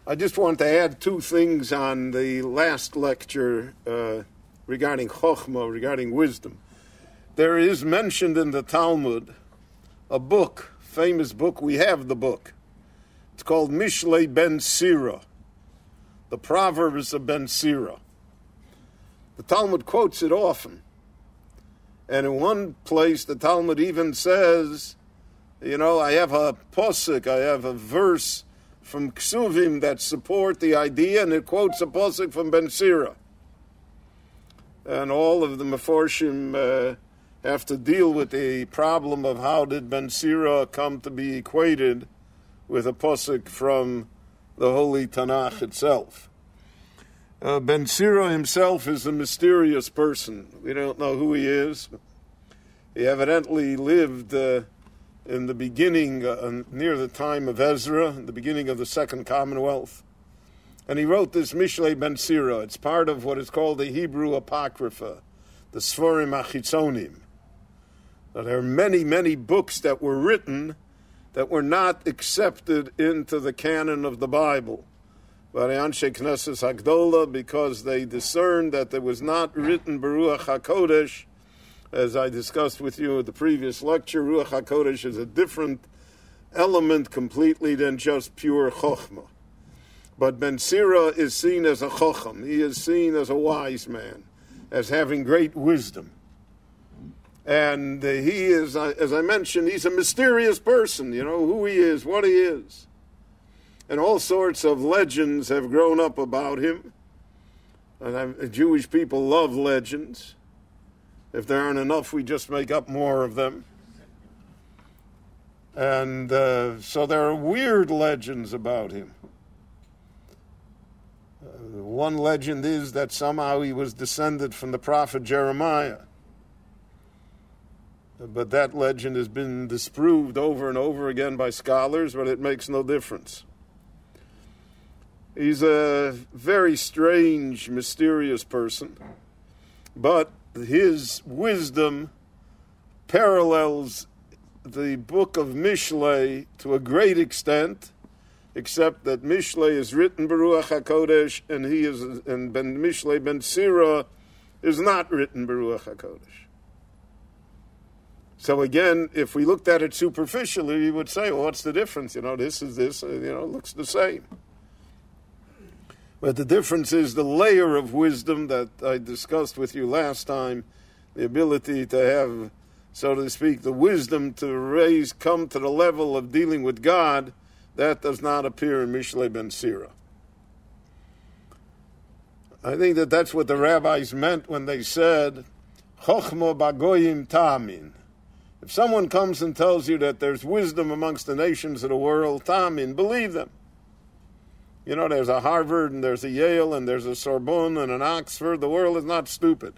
I just want to add two things on the last lecture regarding Chochmah, regarding wisdom. There is mentioned in the Talmud a book, famous book. We have the book. It's called Mishlei Ben Sira, the Proverbs of Ben Sira. The Talmud quotes it often. And in one place, the Talmud even says, I have a posuk, I have a verse from Ksuvim that support the idea, and it quotes a posuk from Ben Sira. And all of the Meforshim have to deal with the problem of how did Ben Sira come to be equated with a posuk from the Holy Tanakh itself. Ben Sira himself is a mysterious person. We don't know who he is. He evidently lived in the beginning, near the time of Ezra, the beginning of the Second Commonwealth. And he wrote this Mishlei Ben Sira. It's part of what is called the Hebrew Apocrypha, the Sforim Achitzonim. Now, there are many, many books that were written that were not accepted into the canon of the Bible by the Anshe Knesset Hagdola, because they discerned that there was not written Beruach HaKodesh. As I discussed with you at the previous lecture, Ruach HaKodesh is a different element completely than just pure Chochmah. But Ben Sira is seen as a Chocham. He is seen as a wise man, as having great wisdom. And he is, as I mentioned, he's a mysterious person, who he is, what he is. And all sorts of legends have grown up about him. And Jewish people love legends. If there aren't enough, we just make up more of them. And so there are weird legends about him. One legend is that somehow he was descended from the prophet Jeremiah. But that legend has been disproved over and over again by scholars, but it makes no difference. He's a very strange, mysterious person, but his wisdom parallels the book of Mishlei to a great extent, except that Mishlei is written Beruach HaKodesh, and Mishlei Ben Sira is not written Beruach HaKodesh. So again, if we looked at it superficially, we would say, well, what's the difference? This is this, it looks the same. But the difference is the layer of wisdom that I discussed with you last time, the ability to have, so to speak, the wisdom to come to the level of dealing with God, that does not appear in Mishlei Ben Sira. I think that that's what the rabbis meant when they said, Chochmo bagoyim ta'amin. If someone comes and tells you that there's wisdom amongst the nations of the world, ta'amin, believe them. There's a Harvard, and there's a Yale, and there's a Sorbonne, and an Oxford. The world is not stupid.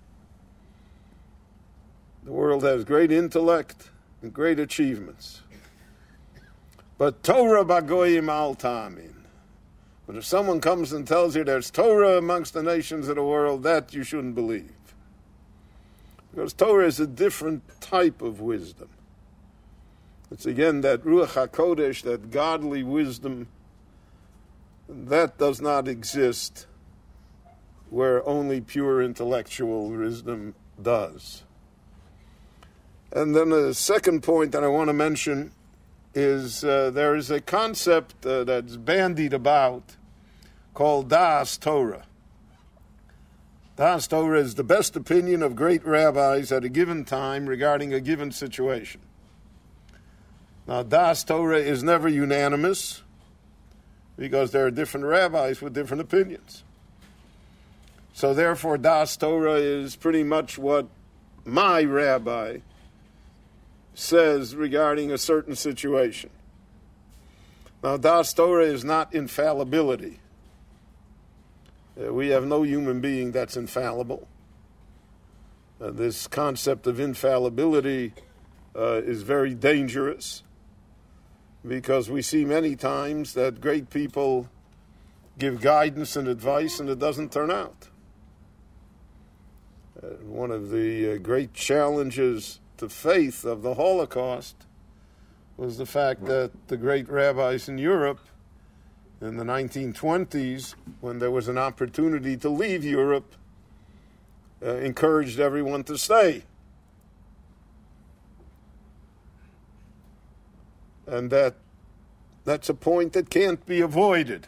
The world has great intellect and great achievements. But Torah bagoyim al ta'amin. But if someone comes and tells you there's Torah amongst the nations of the world, that you shouldn't believe. Because Torah is a different type of wisdom. It's again that Ruach HaKodesh, that godly wisdom, that does not exist where only pure intellectual wisdom does. And then the second point that I want to mention is there is a concept that's bandied about called Das Torah. Das Torah is the best opinion of great rabbis at a given time regarding a given situation. Now, Das Torah is never unanimous, because there are different rabbis with different opinions. So therefore, Das Torah is pretty much what my rabbi says regarding a certain situation. Now, Das Torah is not infallibility. We have no human being that's infallible. This concept of infallibility is very dangerous, because we see many times that great people give guidance and advice and it doesn't turn out. One of the great challenges to faith of the Holocaust was the fact that the great rabbis in Europe in the 1920s, when there was an opportunity to leave Europe, encouraged everyone to stay. And that's a point that can't be avoided.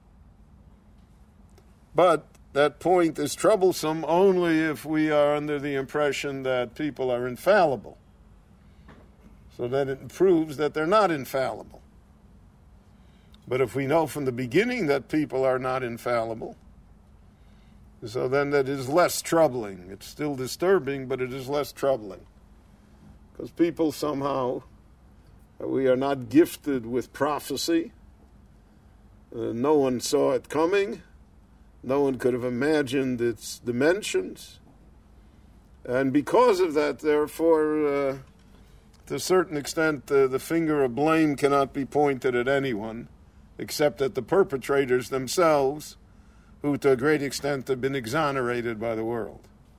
But that point is troublesome only if we are under the impression that people are infallible. So then it proves that they're not infallible. But if we know from the beginning that people are not infallible, so then that is less troubling. It's still disturbing, but it is less troubling. Because people somehow, we are not gifted with prophecy. No one saw it coming. No one could have imagined its dimensions. And because of that, therefore, to a certain extent, the finger of blame cannot be pointed at anyone, except at the perpetrators themselves, who to a great extent have been exonerated by the world.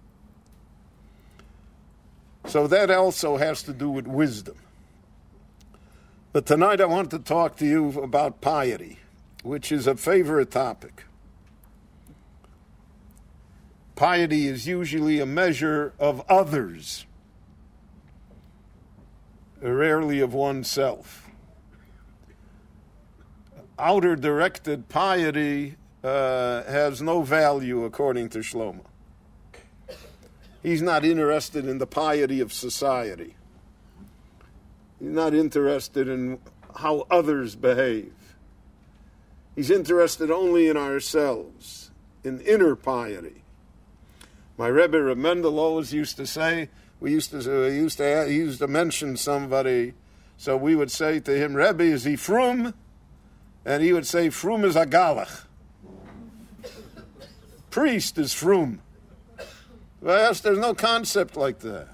So that also has to do with wisdom. But tonight I want to talk to you about piety, which is a favorite topic. Piety is usually a measure of others, rarely of oneself. Outer-directed piety has no value, according to Shlomo. He's not interested in the piety of society. He's not interested in how others behave. He's interested only in ourselves, in inner piety. My Rebbe Reb Mendel always used to say, he used to mention somebody, so we would say to him, Rebbe, is he frum? And he would say, frum is a galach. Priest is frum. Well, there's no concept like that.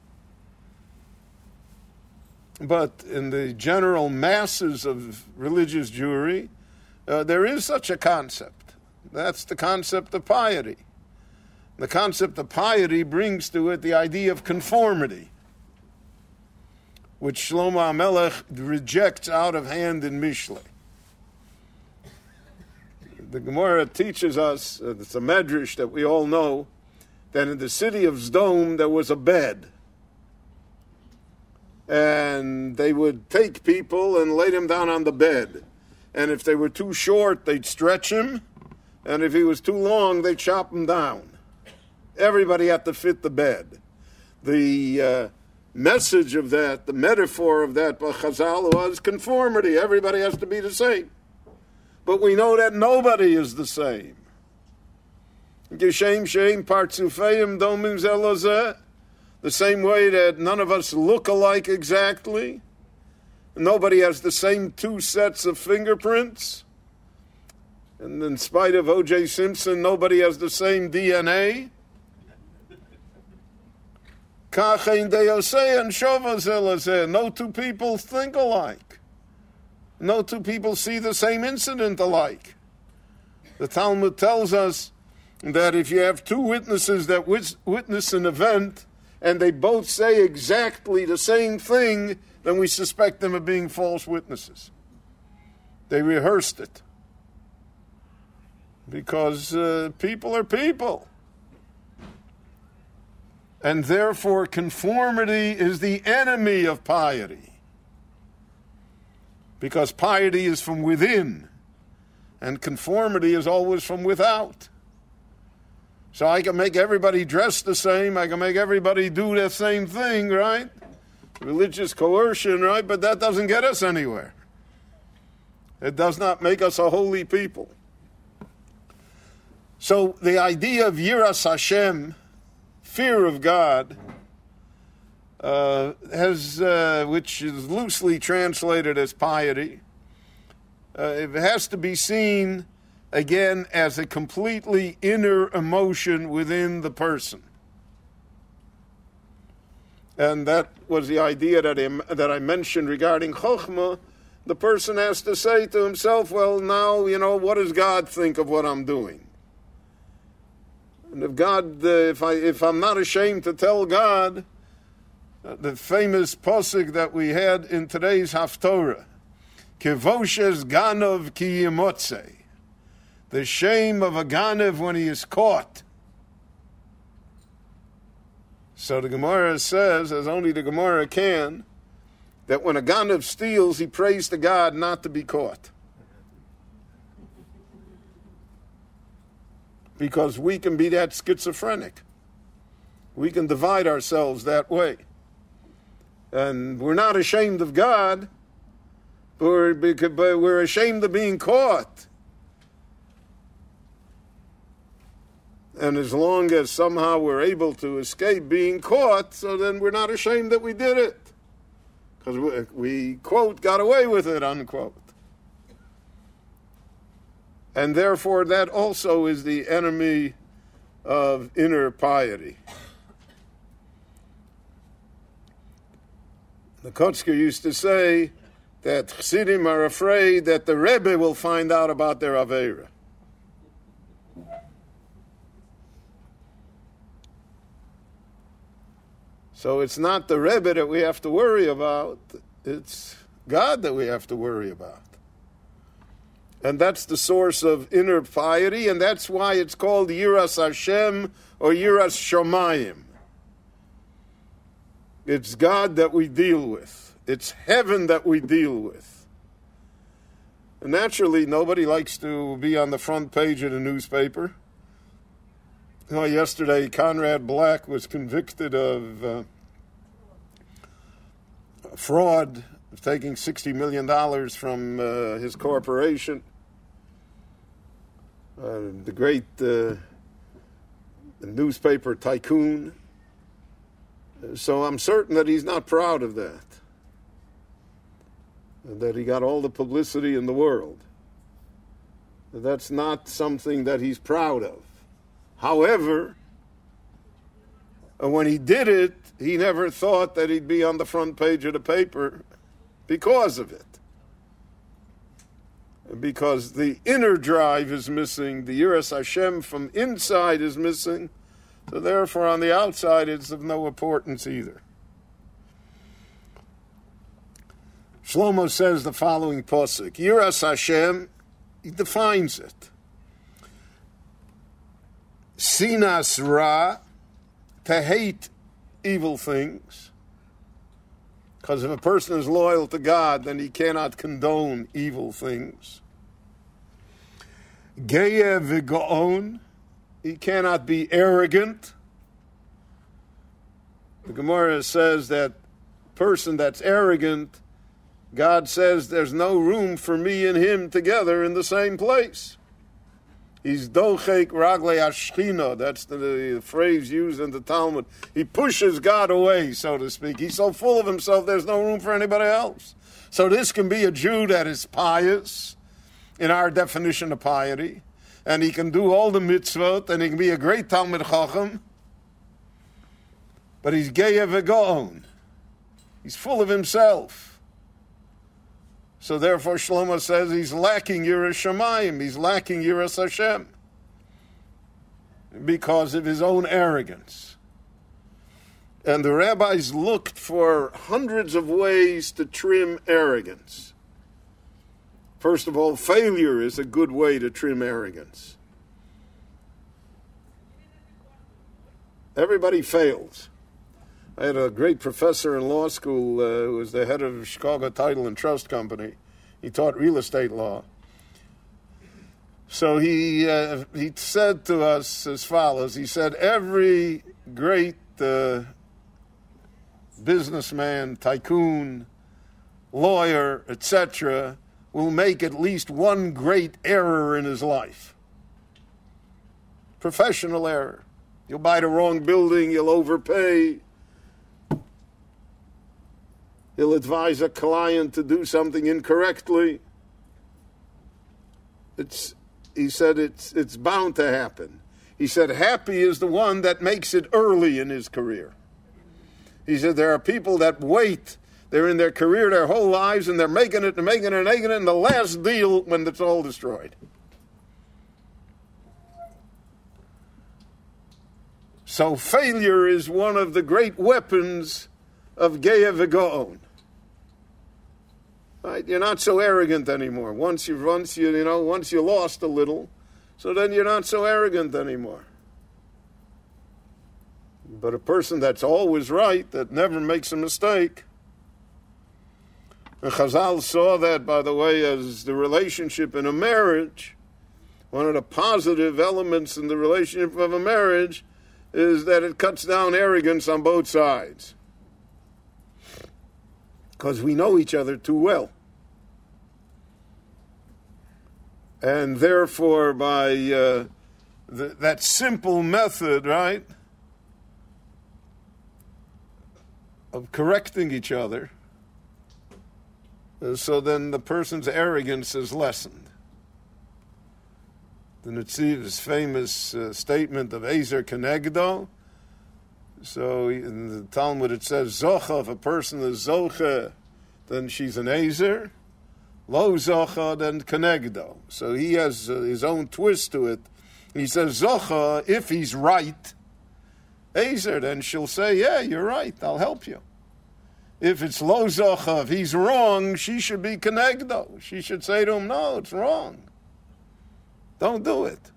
But in the general masses of religious Jewry, there is such a concept. That's the concept of piety. The concept of piety brings to it the idea of conformity, which Shlomo HaMelech rejects out of hand in Mishlei. The Gemara teaches us, it's a medrash that we all know, that in the city of Zdom there was a bed. And they would take people and lay them down on the bed. And if they were too short, they'd stretch him. And if he was too long, they'd chop him down. Everybody had to fit the bed. The message of that, the metaphor of that by Chazal was conformity. Everybody has to be the same. But we know that nobody is the same. Geshem sheim partzufeim domim zelozeh. The same way that none of us look alike exactly. Nobody has the same two sets of fingerprints. And in spite of O.J. Simpson, nobody has the same DNA. No two people think alike. No two people see the same incident alike. The Talmud tells us that if you have two witnesses that witness an event and they both say exactly the same thing, then we suspect them of being false witnesses. They rehearsed it. Because people are people. And therefore conformity is the enemy of piety. Because piety is from within, and conformity is always from without. So I can make everybody dress the same, I can make everybody do the same thing, right? Religious coercion, right? But that doesn't get us anywhere. It does not make us a holy people. So the idea of Yiras Hashem, fear of God, which is loosely translated as piety, it has to be seen again as a completely inner emotion within the person. And that was the idea that I mentioned regarding Chokhmah. The person has to say to himself, well, now, what does God think of what I'm doing? And if God, if I'm not ashamed to tell God, the famous pasuk that we had in today's Haftorah, Kevoshes ganov ki yimotze. The shame of a ganav when he is caught. So the Gemara says, as only the Gemara can, that when a ganav steals, he prays to God not to be caught. Because we can be that schizophrenic. We can divide ourselves that way. And we're not ashamed of God, but we're ashamed of being caught. And as long as somehow we're able to escape being caught, so then we're not ashamed that we did it. Because we, quote, got away with it, unquote. And therefore that also is the enemy of inner piety. The Kotzker used to say that Chassidim are afraid that the Rebbe will find out about their Aveira. So it's not the Rebbe that we have to worry about, it's God that we have to worry about. And that's the source of inner piety, and that's why it's called Yiras Hashem or Yiras Shomayim. It's God that we deal with. It's heaven that we deal with. And naturally, nobody likes to be on the front page of the newspaper. Yesterday, Conrad Black was convicted of fraud, of taking $60 million from his corporation. The great newspaper tycoon. So I'm certain that he's not proud of that. That he got all the publicity in the world. That's not something that he's proud of. However, when he did it, he never thought that he'd be on the front page of the paper because of it. Because the inner drive is missing, the Yiras Hashem from inside is missing, so therefore on the outside it's of no importance either. Shlomo says the following posuk, Yiras Hashem, he defines it. Sinas Ra, to hate evil things. Because if a person is loyal to God, then he cannot condone evil things. Geya v'go'on, he cannot be arrogant. The Gemara says that person that's arrogant, God says there's no room for me and him together in the same place. He's dochek raglei ashchina. That's the phrase used in the Talmud. He pushes God away, so to speak. He's so full of himself, there's no room for anybody else. So this can be a Jew that is pious, in our definition of piety, and he can do all the mitzvot, and he can be a great Talmid Chacham, but he's geya v'go'on. He's full of himself. So therefore Shlomo says he's lacking Yiras Shamayim, he's lacking Yiras Hashem because of his own arrogance. And the rabbis looked for hundreds of ways to trim arrogance. First of all, failure is a good way to trim arrogance. Everybody fails. I had a great professor in law school who was the head of Chicago Title and Trust Company. He taught real estate law. So he said to us as follows. He said, every great businessman, tycoon, lawyer, etc., will make at least one great error in his life. Professional error. You'll buy the wrong building, you'll overpay. He'll advise a client to do something incorrectly. He said it's bound to happen. He said happy is the one that makes it early in his career. He said there are people that wait. They're in their career their whole lives and they're making it, and the last deal when it's all destroyed. So failure is one of the great weapons of Geya v'Go'on. Right? You're not so arrogant anymore. Once you lost a little, so then you're not so arrogant anymore. But a person that's always right, that never makes a mistake. And Chazal saw that, by the way, as the relationship in a marriage. One of the positive elements in the relationship of a marriage is that it cuts down arrogance on both sides. Because we know each other too well. And therefore, by that simple method, right, of correcting each other, so then the person's arrogance is lessened. The Netziv's famous statement of Ezer Kenegdo. So in the Talmud it says, Zocha, if a person is Zocha, then she's an Ezer. Lo Zocha, then Kenegdo. So he has his own twist to it. He says, Zocha, if he's right, Ezer, then she'll say, yeah, you're right, I'll help you. If it's Lo Zocha, if he's wrong, she should be Kenegdo. She should say to him, no, it's wrong. Don't do it.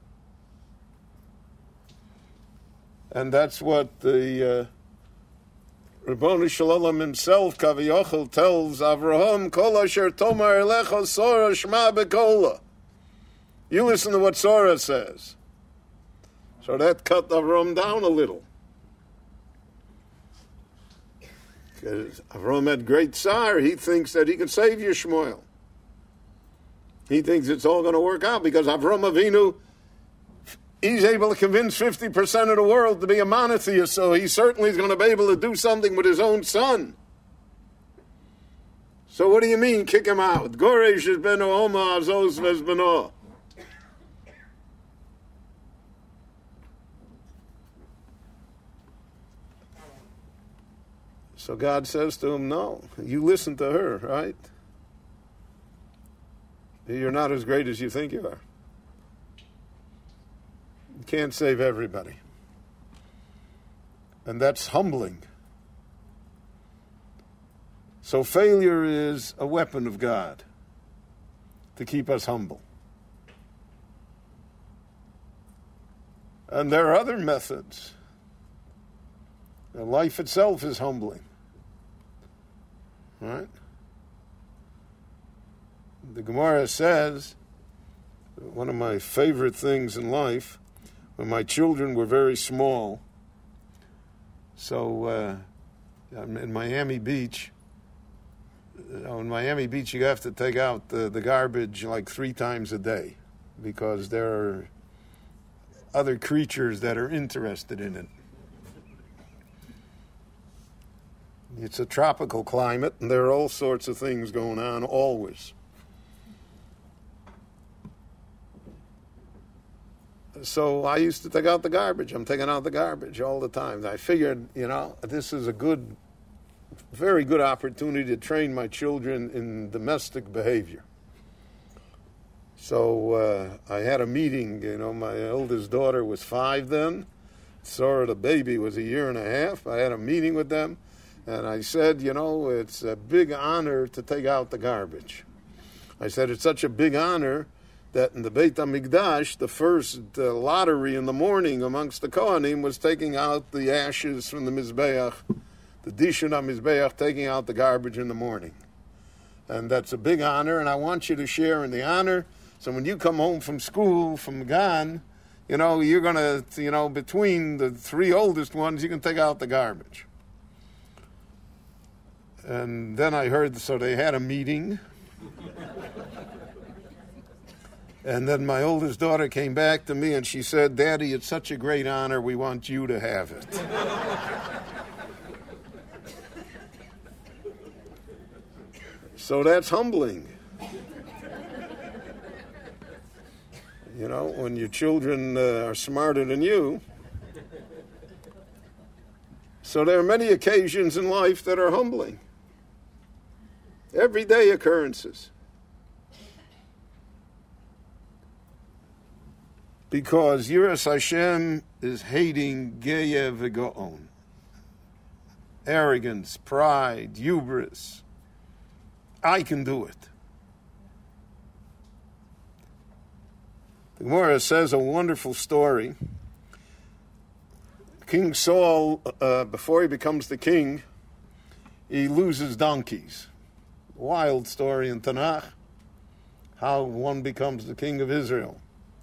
And that's what the Ribono Shel Olam himself, Kaviyachol, tells Avraham, Kol asher tomar elecha Sora shma bekola. You listen to what Sora says. So that cut Avraham down a little. Because Avraham had great tsar. He thinks that he can save Yishmael. He thinks it's all going to work out because Avraham Avinu, he's able to convince 50% of the world to be a monotheist, so he certainly is going to be able to do something with his own son. So what do you mean, kick him out? Goresh es beno Oma azos ves beno. So God says to him, no, you listen to her, right? You're not as great as you think you are. You can't save everybody. And that's humbling. So failure is a weapon of God to keep us humble. And there are other methods. Life itself is humbling. Right? The Gemara says, one of my favorite things in life, when my children were very small, so in Miami Beach, in Miami Beach you have to take out the garbage like 3 times a day because there are other creatures that are interested in it. It's a tropical climate and there are all sorts of things going on always. So I used to take out the garbage. I'm taking out the garbage all the time. I figured, this is a very good opportunity to train my children in domestic behavior. So I had a meeting. My oldest daughter was 5 then. Sora, the baby, was 1.5 years. I had a meeting with them, and I said, it's a big honor to take out the garbage. I said, it's such a big honor that in the Beit HaMikdash, the first lottery in the morning amongst the Kohanim was taking out the ashes from the Mizbeach, the Dishun HaMizbeach, taking out the garbage in the morning. And that's a big honor, and I want you to share in the honor. So when you come home from school, from Gan, you're going to, between the 3 oldest ones, you can take out the garbage. And then I heard, so they had a meeting. And then my oldest daughter came back to me and she said, Daddy, it's such a great honor, we want you to have it. So that's humbling. When your children are smarter than you. So there are many occasions in life that are humbling. Everyday occurrences. Because Yiras Hashem is hating Geya V'Go'on. Arrogance, pride, hubris. I can do it. The Gemara says a wonderful story. King Saul, before he becomes the king, he loses donkeys. Wild story in Tanakh, how one becomes the king of Israel.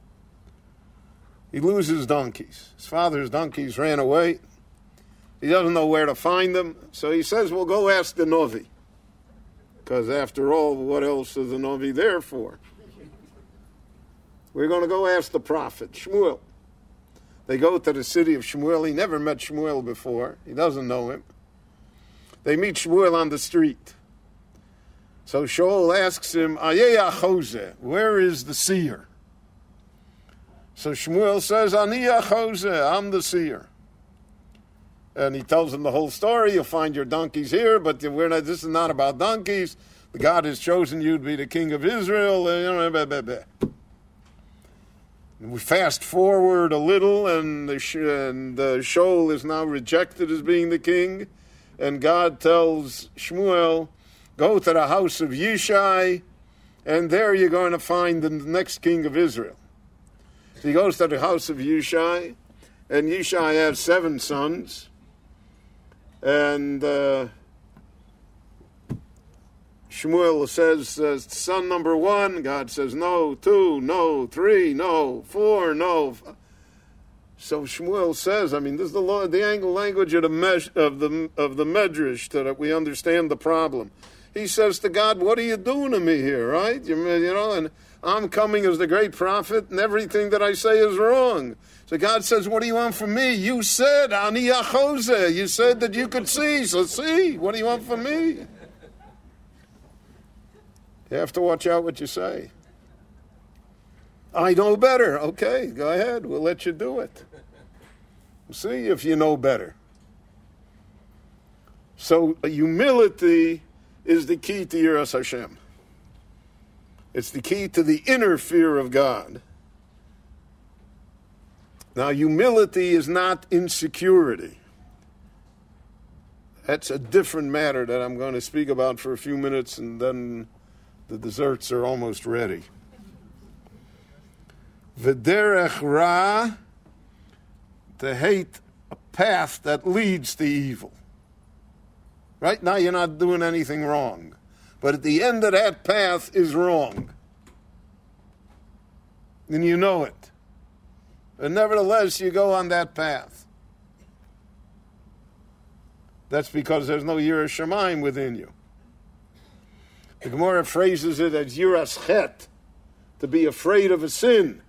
He loses donkeys. His father's donkeys ran away. He doesn't know where to find them, so he says, well, go ask the Novi. Because after all, what else is the Novi there for? We're going to go ask the prophet, Shmuel. They go to the city of Shmuel. He never met Shmuel before. He doesn't know him. They meet Shmuel on the street. So Shaul asks him, Ayeh Achozeh, where is the seer? So Shmuel says, Ani Achozeh, I'm the seer. And he tells him the whole story. You'll find your donkeys here, but this is not about donkeys. God has chosen you to be the king of Israel. We fast forward a little, and Shaul is now rejected as being the king. And God tells Shmuel, go to the house of Yishai, and there you're going to find the next king of Israel. So he goes to the house of Yishai, and Yishai has 7 sons. And Shmuel says, son number 1, God says, no, 2, no, 3, no, 4, no. So Shmuel says, this is the language of the Medrash, so that we understand the problem. He says to God, what are you doing to me here, right? And I'm coming as the great prophet, and everything that I say is wrong. So God says, what do you want from me? You said, Ani Achozeh. You said that you could see, so see. What do you want from me? You have to watch out what you say. I know better. Okay, go ahead. We'll let you do it. See if you know better. So humility is the key to Yiras Hashem. It's the key to the inner fear of God. Now, humility is not insecurity. That's a different matter that I'm going to speak about for a few minutes, and then the desserts are almost ready. V'derech ra, to hate a path that leads to evil. Right now you're not doing anything wrong, but at the end of that path is wrong. And you know it. And nevertheless, you go on that path. That's because there's no Yiras Shamayim within you. The Gemara phrases it as Yiras Chet, to be afraid of a sin.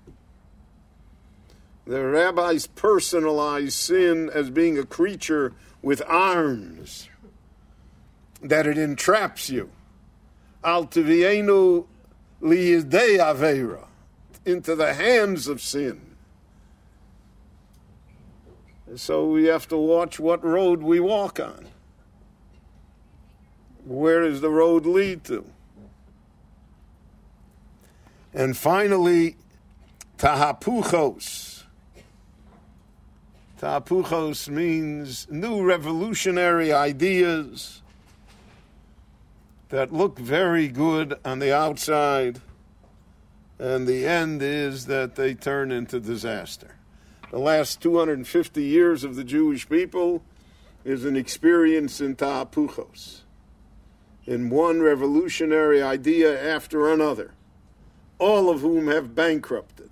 The rabbis personalize sin as being a creature with arms, that it entraps you. Al tivienu liyidei aveira, into the hands of sin. So we have to watch what road we walk on. Where does the road lead to? And finally, tahapuchos. Tahapuchos means new revolutionary ideas that look very good on the outside, and the end is that they turn into disaster. The last 250 years of the Jewish people is an experience in tahapuchos, in one revolutionary idea after another, all of whom have bankrupted,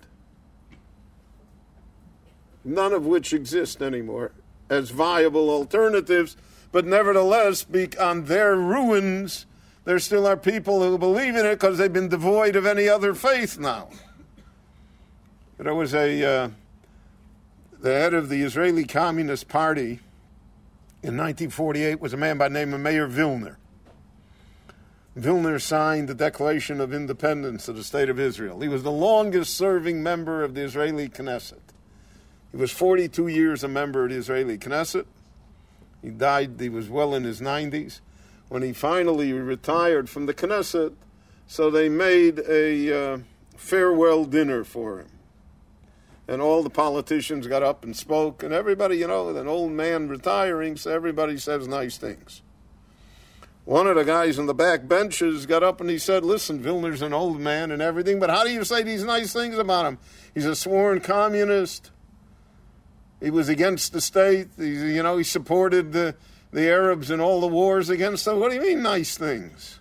none of which exist anymore as viable alternatives, but nevertheless, on their ruins, there still are people who believe in it because they've been devoid of any other faith now. There was the head of the Israeli Communist Party in 1948 was a man by the name of Meir Vilner. Vilner signed the Declaration of Independence of the State of Israel. He was the longest-serving member of the Israeli Knesset. He was 42 years a member of the Israeli Knesset. He died, he was well in his 90s. When he finally retired from the Knesset, so they made a farewell dinner for him. And all the politicians got up and spoke, and everybody, an old man retiring, so everybody says nice things. One of the guys in the back benches got up and he said, listen, Vilner's an old man and everything, but how do you say these nice things about him? He's a sworn communist. He was against the state. He supported the Arabs in all the wars against them. What do you mean nice things?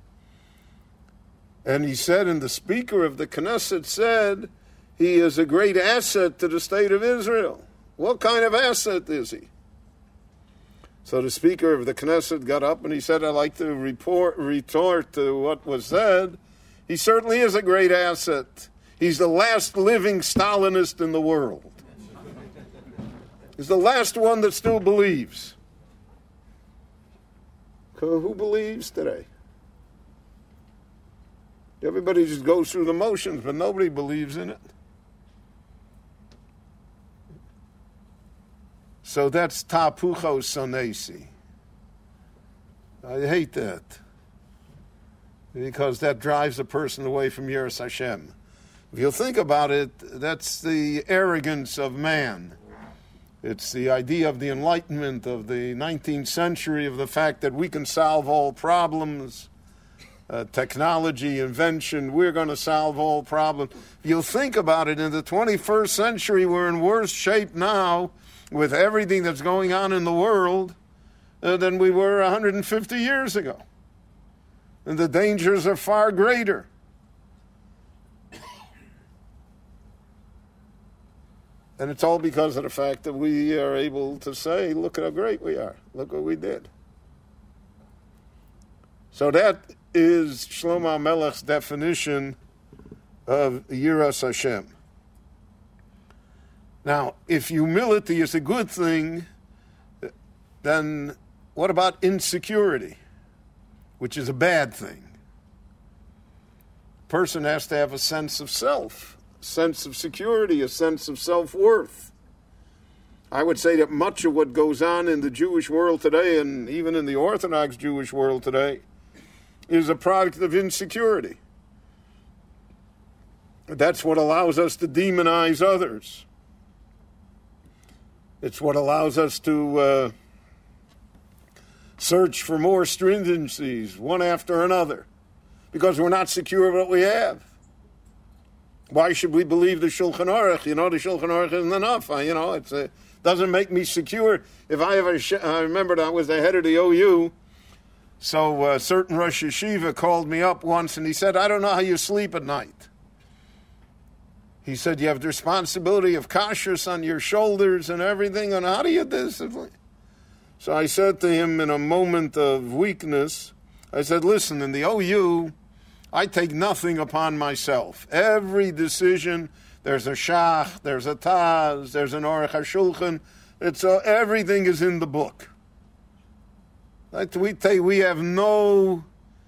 And he said, and the Speaker of the Knesset said, he is a great asset to the state of Israel. What kind of asset is he? So the Speaker of the Knesset got up and he said, I'd like to retort to what was said. He certainly is a great asset. He's the last living Stalinist in the world. He's the last one that still believes. Who believes today? Everybody just goes through the motions, but nobody believes in it. So that's tapucho sonesi. I hate that. Because that drives a person away from Yiras Hashem. If you think about it, that's the arrogance of man. It's the idea of the Enlightenment of the 19th century, of the fact that we can solve all problems. Technology, invention, we're going to solve all problems. If you think about it, in the 21st century, we're in worse shape now with everything that's going on in the world than we were 150 years ago. And the dangers are far greater. And it's all because of the fact that we are able to say, look at how great we are. Look what we did. So that is Shlomo HaMelech's definition of Yiras Hashem. Now, if humility is a good thing, then what about insecurity, which is a bad thing? A person has to have a sense of self, a sense of security, a sense of self-worth. I would say that much of what goes on in the Jewish world today, and even in the Orthodox Jewish world today, is a product of insecurity. That's what allows us to demonize others. It's what allows us to search for more stringencies, one after another, because we're not secure of what we have. Why should we believe the Shulchan Aruch? The Shulchan Aruch isn't enough. It doesn't make me secure. If I remember I was the head of the OU, so a certain Rosh Yeshiva called me up once and he said, I don't know how you sleep at night. He said, you have the responsibility of kashrus on your shoulders and everything, and how do you discipline? So I said to him in a moment of weakness, I said, listen, in the OU, I take nothing upon myself. Every decision, there's a shach, there's a taz, there's an Aruch HaShulchan. Everything is in the book. We have no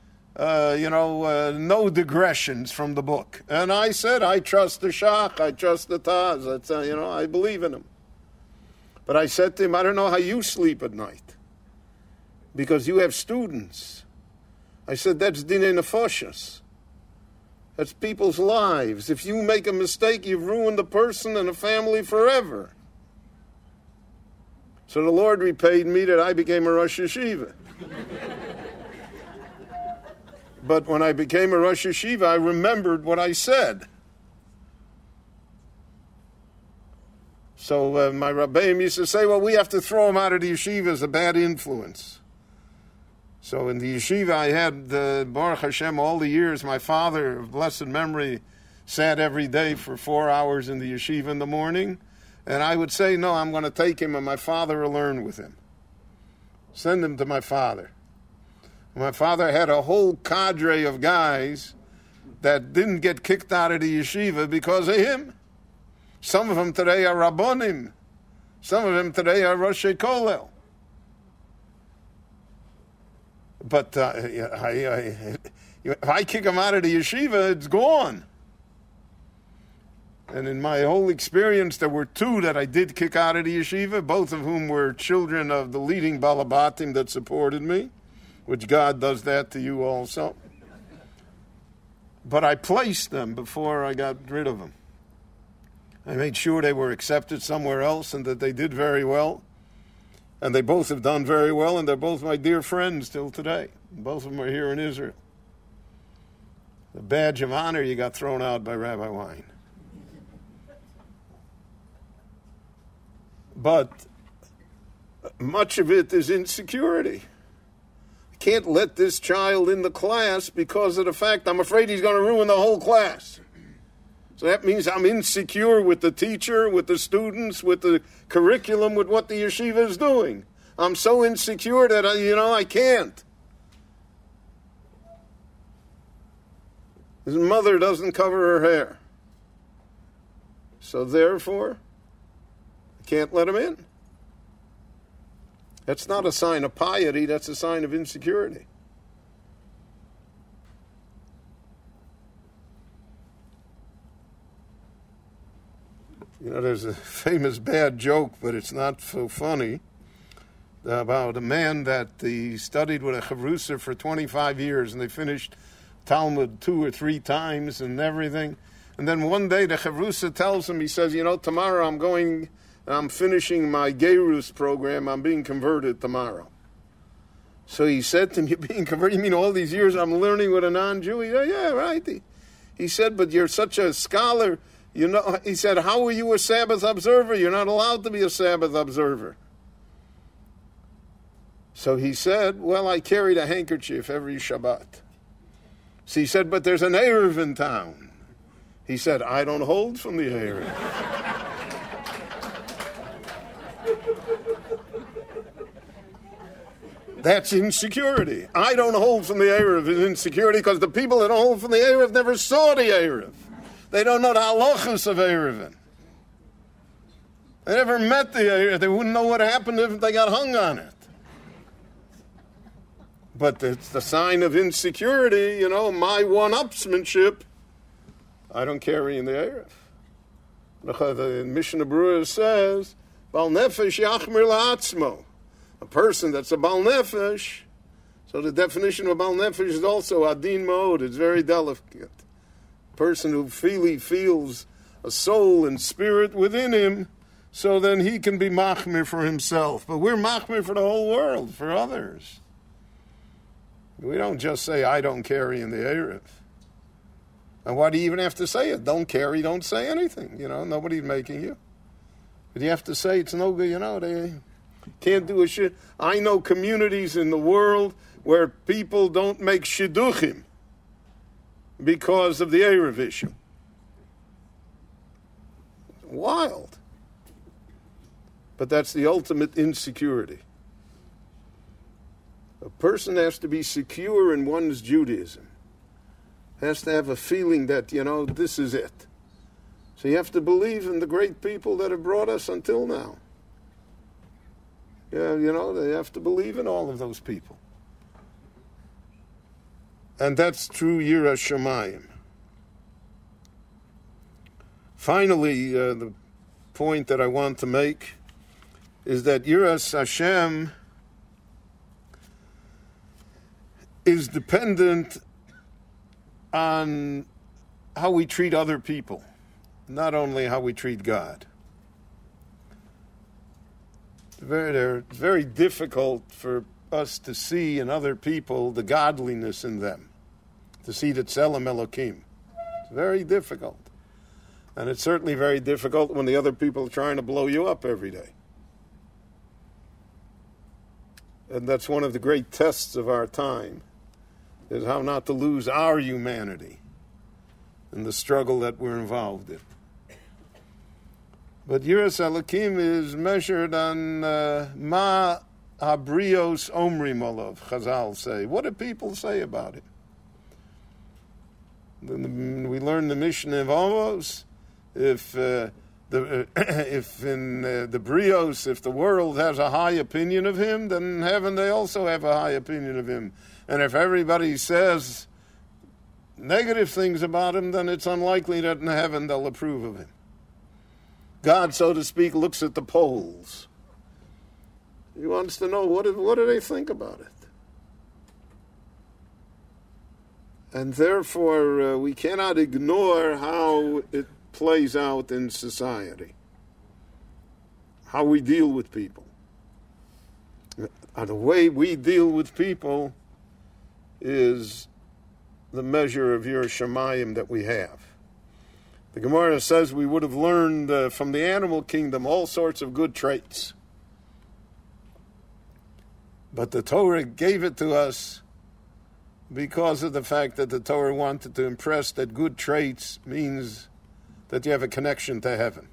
digressions from the book. And I said, I trust the shach, I trust the taz. I believe in him. But I said to him, I don't know how you sleep at night, because you have students. I said, that's dinei nefashos. That's people's lives. If you make a mistake, you've ruined the person and the family forever. So the Lord repaid me that I became a Rosh Yeshiva. But when I became a Rosh Yeshiva, I remembered what I said. So my Rabbeim used to say, well, we have to throw him out of the yeshiva as a bad influence. So in the yeshiva I had, Baruch Hashem, all the years, my father, of blessed memory, sat every day for 4 hours in the yeshiva in the morning. And I would say, no, I'm going to take him and my father will learn with him. Send him to my father. My father had a whole cadre of guys that didn't get kicked out of the yeshiva because of him. Some of them today are Rabbonim. Some of them today are Roshei Kollel. But if I kick them out of the yeshiva, it's gone. And in my whole experience, there were 2 that I did kick out of the yeshiva, both of whom were children of the leading Balabatim that supported me, which God does that to you also. But I placed them before I got rid of them. I made sure they were accepted somewhere else and that they did very well. And they both have done very well, and they're both my dear friends till today. Both of them are here in Israel. The badge of honor you got thrown out by Rabbi Wein. But much of it is insecurity. I can't let this child in the class because of the fact I'm afraid he's going to ruin the whole class. So that means I'm insecure with the teacher, with the students, with the curriculum, with what the yeshiva is doing. I'm so insecure that, I can't. His mother doesn't cover her hair. So therefore, I can't let him in. That's not a sign of piety, that's a sign of insecurity. There's a famous bad joke, but it's not so funny, about a man that he studied with a chavrusa for 25 years, and they finished Talmud 2 or 3 times and everything. And then one day the chavrusa tells him, he says, tomorrow I'm finishing my Gerus program, I'm being converted tomorrow. So he said to him, you're being converted? You mean all these years I'm learning with a non-Jew? He said, yeah, right. He said, but you're such a scholar. He said, how are you a Sabbath observer? You're not allowed to be a Sabbath observer. So he said, well, I carried a handkerchief every Shabbat. So he said, but there's an Erev in town. He said, I don't hold from the Erev. That's insecurity. I don't hold from the Erev is insecurity because the people that don't hold from the Erev never saw the Erev. They don't know the halachas of Erevin. They never met the Erev. They wouldn't know what happened if they got hung on it. But it's the sign of insecurity, my one-upsmanship. I don't carry in the Erev. The Mishnah Berurah says, Bal nefesh yachmir la'atzmo. A person that's a Bal nefesh, so the definition of Bal nefesh is also adin ma'od, it's very delicate. A person who feels a soul and spirit within him, so then he can be machmir for himself. But we're machmir for the whole world, for others. We don't just say, I don't carry in the Erev. And why do you even have to say it? Don't carry, don't say anything. Nobody's making you. But you have to say it's no good, they can't do a shit. I know communities in the world where people don't make shidduchim because of the Erev issue. Wild. But that's the ultimate insecurity. A person has to be secure in one's Judaism. Has to have a feeling that, this is it. So you have to believe in the great people that have brought us until now. Yeah, they have to believe in all of those people. And that's true Yiras Shamayim. Finally, the point that I want to make is that Yiras Hashem is dependent on how we treat other people, not only how we treat God. It's very difficult for us to see in other people the godliness in them, to see the Tzelem Elokim. It's very difficult. And it's certainly very difficult when the other people are trying to blow you up every day. And that's one of the great tests of our time, is how not to lose our humanity in the struggle that we're involved in. But Yiras Elokim is measured on ma habrios omrim olav, Chazal say. What do people say about it? We learn the Mishnah of Avos, if in the Brios, if the world has a high opinion of him, then in heaven they also have a high opinion of him. And if everybody says negative things about him, then it's unlikely that in heaven they'll approve of him. God, so to speak, looks at the polls. He wants to know, what do they think about it? And therefore, we cannot ignore how it plays out in society, how we deal with people. the way we deal with people is the measure of your Shemayim that we have. The Gemara says we would have learned from the animal kingdom all sorts of good traits. But the Torah gave it to us because of the fact that the Torah wanted to impress that good traits means that you have a connection to heaven.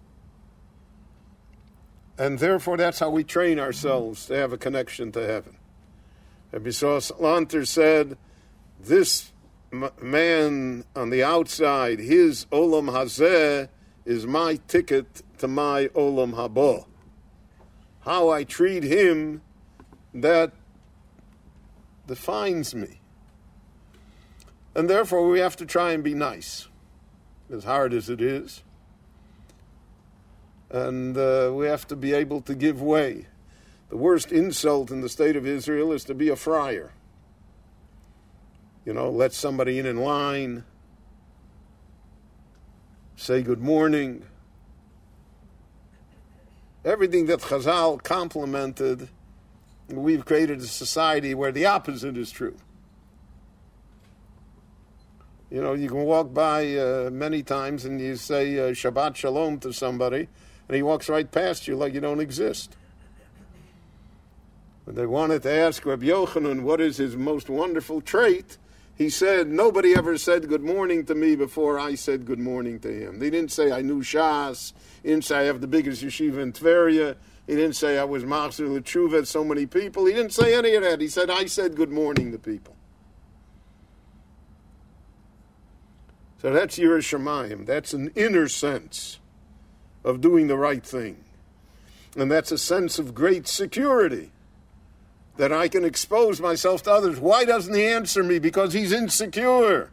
And therefore that's how we train ourselves to have a connection to heaven. Rabbi Salanter said, this man on the outside, his olam hazeh is my ticket to my olam haba. How I treat him, that defines me. And therefore we have to try and be nice, as hard as it is. And we have to be able to give way. The worst insult in the state of Israel is to be a friar. You know, let somebody in line, say good morning. Everything that Chazal complimented, we've created a society where the opposite is true. You know, you can walk by many times and you say Shabbat Shalom to somebody, and he walks right past you like you don't exist. When they wanted to ask Rabbi Yochanan what is his most wonderful trait, he said, nobody ever said good morning to me before I said good morning to him. They didn't say I knew Shas. He didn't say I have the biggest yeshiva in Tveria. He didn't say I was Machzor L'Tshuva at so many people. He didn't say any of that. He said, I said good morning to people. So that's Yiras Shamayim. That's an inner sense of doing the right thing. And that's a sense of great security, that I can expose myself to others. Why doesn't he answer me? Because he's insecure.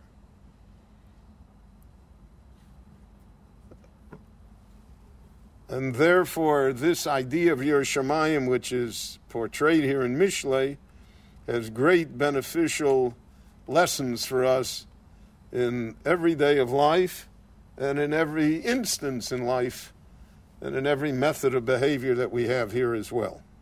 And therefore, this idea of Yiras Shamayim, which is portrayed here in Mishlei, has great beneficial lessons for us in every day of life and in every instance in life and in every method of behavior that we have here as well.